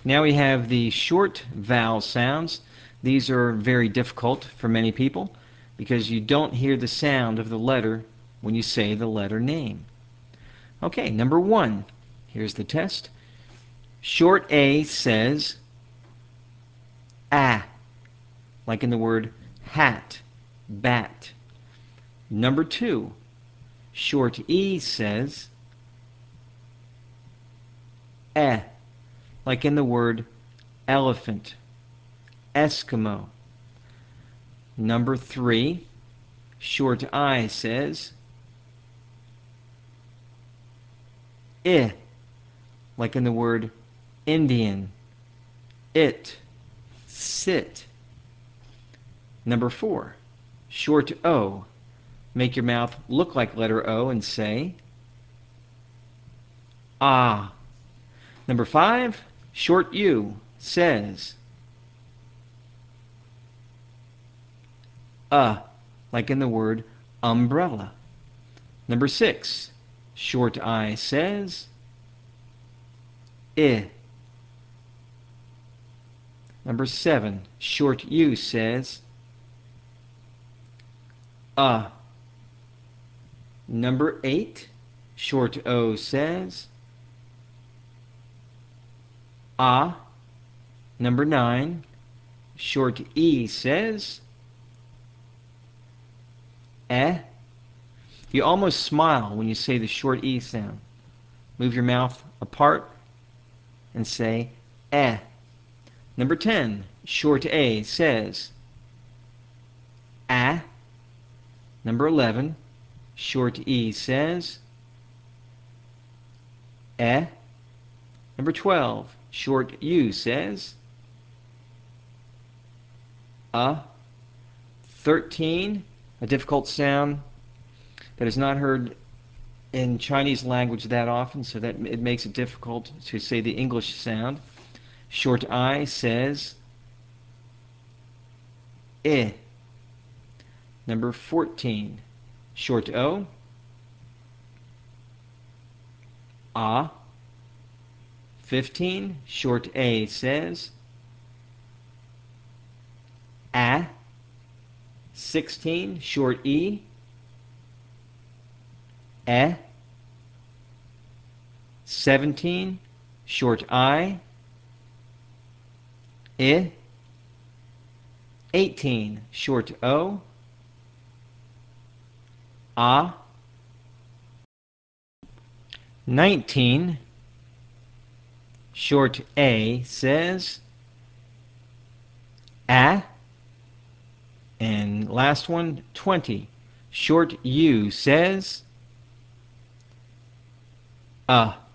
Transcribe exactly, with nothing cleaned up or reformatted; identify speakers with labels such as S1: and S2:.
S1: Now we have the short vowel sounds. These are very difficult for many people because you don't hear the sound of the letter when you say the letter name. Okay, number one. Here's the test. Short A says ah, like in the word hat, bat. Number two. Short E says eh, like in the word elephant, Eskimo. Number three. Short I says I, like in the word Indian, it, sit. Number four. Short O. Make your mouth look like letter O and say ah. Number five. Short U says uh, like in the word umbrella. Number six. Short I says I. Number seven. Short U says uh. Number eight. Short O says ah. Number nine. Short E says eh. You almost smile when you say the short E sound. Move your mouth apart and say eh. Number ten. Short A says ah. Number eleven. Short E says eh. Number twelve. Short U says uh. thirteen. A difficult sound that is not heard in Chinese language that often, so that it makes it difficult to say the English sound. Short I says I. Number fourteen. Short O ah. fifteen. Short A says ah. sixteen. Short E eh. seventeen. Short I I. eighteen. Short O ah. nineteen. Short A says ah. And last one, twenty. Short U says uh.